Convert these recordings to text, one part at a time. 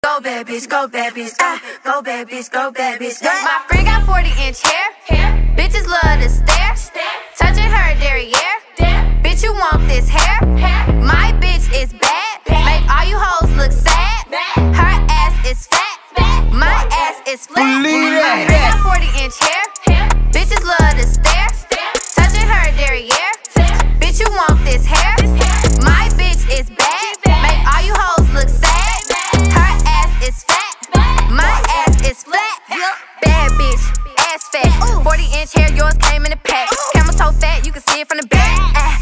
Go babies, go babies, go babies, go babies. My friend got 40-inch hair. Bitches love to stare. Touching her derriere. Bitch, you want this hair? My bitch is bad. Make all you hoes look sad. Her ass is fat. My ass is flat. My friend got 40-inch hair. Bitches love to stare. Touching her derriere. Bitch, you want this hair? My bitch is bad. Make all you hoes look sad. Her ass is fat. My ass is flat. Bad bitch, ass fat. 40-inch hair, yours came in a pack. Camera so fat, you can see it from the back.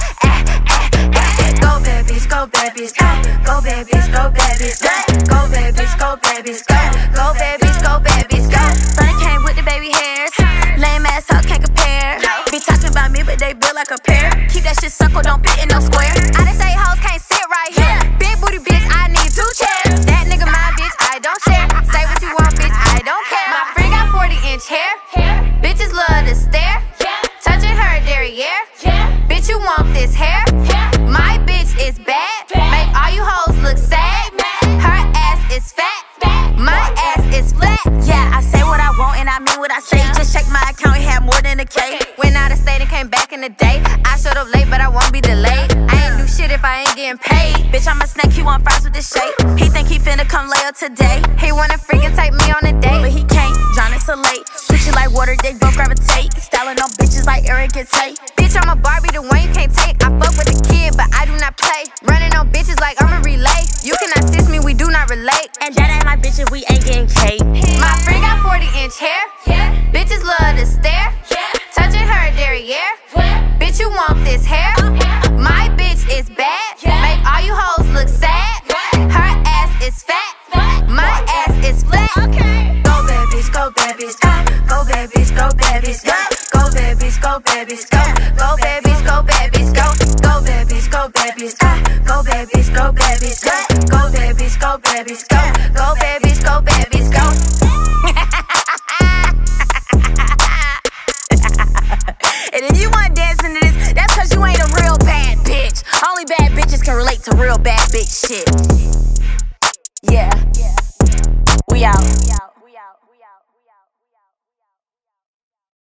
Go babies, go babies, go babies, go babies, go babies, go babies, go babies, go babies, go. Bunny came with the baby hairs. Lame ass hoe can't compare. Be talking about me, but they build like a pair. Keep that shit circle, don't fit in no square. I done say hoes can't sit right here. Big booty bitch, I need 2 chairs. That nigga my bitch, I don't share. Say what you want, bitch, I don't care. My friend got 40-inch hair. Bitches love to stare. Touching her derriere. Bitch, you want this hair? My bitch is bad. Make all you hoes look sad. Her ass is fat. My ass is flat. Yeah, I say what I want and I mean what I say. Just check my account, it had more than a K. Went out of state and came back in the day. I showed up late, but I won't be delayed. I ain't do shit if I ain't getting paid. Bitch, I'm a snack, he want fries with this shake. He think he finna come lay up today. He wanna freaking take me on a date, but he can't, John is so late. Switch it like water, they both gravitate. Styling on bitches like Eric and Tate. Bitch, I'm a Barbie, the one you can't take. I fuck with a kid, but I do not play. Running on bitches like I'm a relay. You cannot assist me, we do not relate. And that ain't my bitch if we ain't getting cake. My friend got 40-inch hair. Bitches love to stare. Touching her derriere. Bitch, you want this hair? My bitch is bad. Make all you hoes look sad. Her ass is fat. My ass is flat. Go babies, go babies, go babies, go babies, go babies, go babies, go babies, go babies, go babies, go babies, go babies, go babies, go babies, go babies, go babies, go babies, go. And if you want dancing to this, that's cause you ain't a real bad bitch. Only bad bitches can relate to real bad bitch shit. Yeah.